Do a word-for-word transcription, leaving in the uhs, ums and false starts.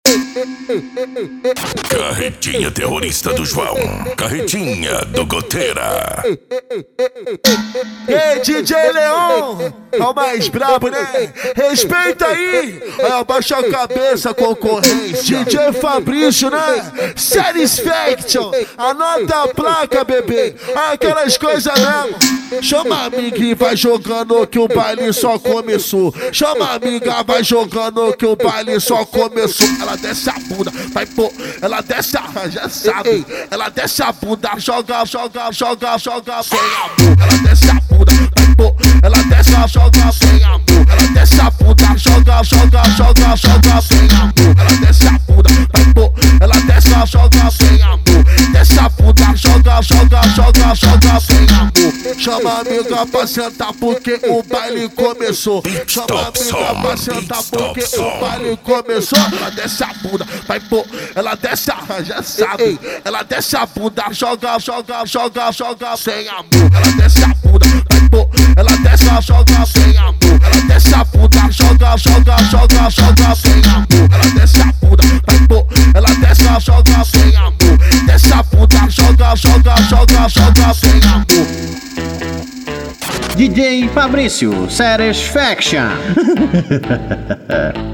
Carretinha terrorista do João, carretinha do Goteira. Ei, D J Leon, é o mais brabo, né? Respeita aí, abaixa a cabeça, concorrência. D J Fabrício, né? Satisfaction, anota a placa, bebê. Aquelas coisas mesmo. Chama a amiga e vai jogando que o baile só começou. Chama a amiga, vai jogando que o baile só começou. Ela desce a bunda, vai pô, ela desce a, já sabe. Ela desce a bunda, joga, joga, joga, joga sem amor. Ela desce a bunda, vai pô, ela desce a, joga sem amor. Ela desce a bunda, joga, joga, joga, joga sem amor. Ela desce a bunda, vai pô, ela desce a, joga sem amor. Desce a bunda, joga, joga, joga, joga sem amor. Chama a amiga pra sentar porque o baile começou. Chama a amiga pra sentar porque o baile começou. Ela desce a bunda, vai pô, ela desce a, já sabe. Ela desce a bunda, joga, joga, joga, joga sem amor. Ela desce a bunda, vai pô, ela desce a, joga sem amor. Ela desce a bunda, joga, joga, joga, joga sem amor. Ela desce a bunda, vai pô, ela desce a, joga sem amor. Desce a bunda, joga, joga, joga, joga sem amor. D J Fabrício, Satisfaction.